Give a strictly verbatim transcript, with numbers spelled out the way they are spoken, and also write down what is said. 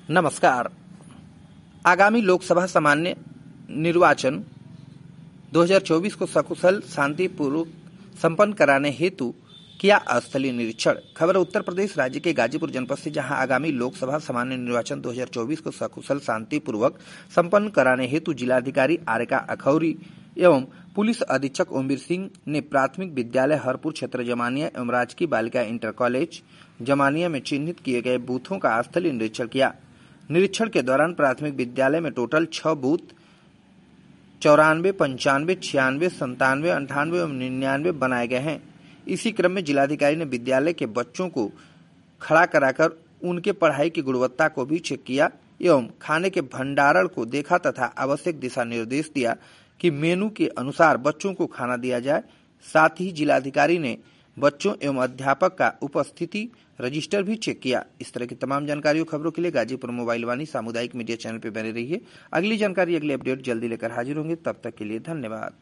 नमस्कार। आगामी लोकसभा सामान्य निर्वाचन दो हज़ार चौबीस को सकुशल शांतिपूर्वक संपन्न कराने हेतु किया स्थलीय निरीक्षण। खबर उत्तर प्रदेश राज्य के गाजीपुर जनपद से, जहां आगामी लोकसभा सामान्य निर्वाचन दो हज़ार चौबीस को सकुशल शांतिपूर्वक संपन्न कराने हेतु जिलाधिकारी आरिका अखौरी एवं पुलिस अधीक्षक ओमवीर सिंह ने प्राथमिक विद्यालय हरपुर क्षेत्र जमानिया एवं राजकीय बालिका इंटर कॉलेज जमानिया में चिन्हित किए गए बूथों का स्थलीय निरीक्षण किया। निरीक्षण के दौरान प्राथमिक विद्यालय में टोटल छह बूथ चौरानवे, पंचानवे, छियानवे, संतानवे, अंठानवे एवं निन्यानवे बनाए गए हैं। इसी क्रम में जिलाधिकारी ने विद्यालय के बच्चों को खड़ा कराकर उनके पढ़ाई की गुणवत्ता को भी चेक किया एवं खाने के भंडारण को देखा तथा आवश्यक दिशा निर्देश दिया कि मेनू के अनुसार बच्चों को खाना दिया जाए। साथ ही जिलाधिकारी ने बच्चों एवं अध्यापक का उपस्थिति रजिस्टर भी चेक किया। इस तरह की तमाम जानकारियों खबरों के लिए गाजीपुर मोबाइल वाणी सामुदायिक मीडिया चैनल पर बने रहिए। अगली जानकारी, अगली अपडेट जल्दी लेकर हाजिर होंगे। तब तक के लिए धन्यवाद।